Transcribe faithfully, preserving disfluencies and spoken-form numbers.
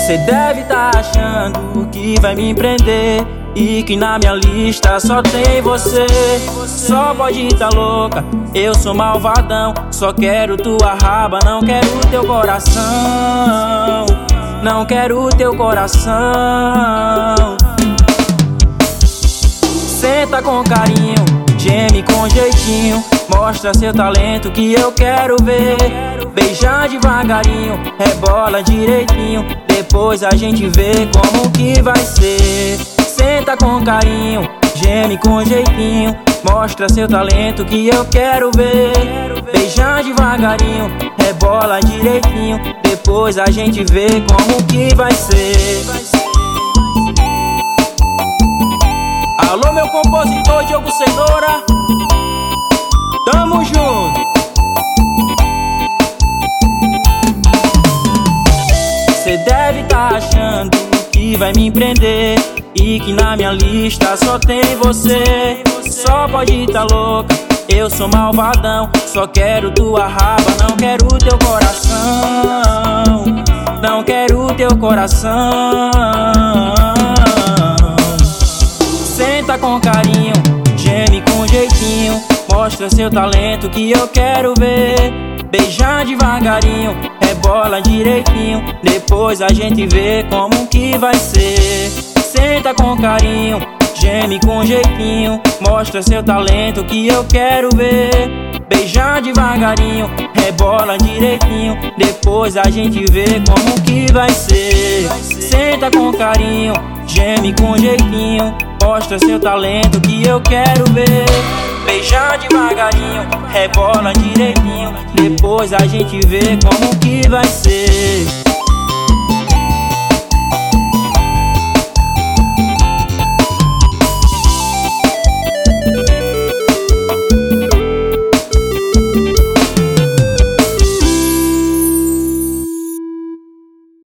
Cê deve tá achando que vai me prender e que na minha lista só tem você. Só pode tá louca, eu sou malvadão. Só quero tua raba, não quero teu coração. Não quero teu coração. Senta com carinho, geme com jeitinho, mostra seu talento que eu quero ver. Beija devagarinho, rebola direitinho, depois a gente vê como que vai ser. Senta com carinho, geme com jeitinho, mostra seu talento que eu quero ver. Beija devagarinho, rebola direitinho, depois a gente vê como que vai ser. Alô, meu compositor Diogo Cenoura, tamo junto. Cê deve tá achando que vai me prender e que na minha lista só tem você. Só pode tá louca, eu sou malvadão. Só quero tua raba, não quero teu coração. Não quero teu coração. Senta com carinho, geme com jeitinho, mostra seu talento que eu quero ver. Beija devagarinho, rebola direitinho, depois a gente vê como que vai ser. Senta com carinho, geme com jeitinho, mostra seu talento que eu quero ver. Beija devagarinho, rebola direitinho, depois a gente vê como que vai ser. Senta com carinho, geme com jeitinho, mostra seu talento que eu quero ver. Beija devagarinho, rebola direitinho, depois a gente vê como que vai ser.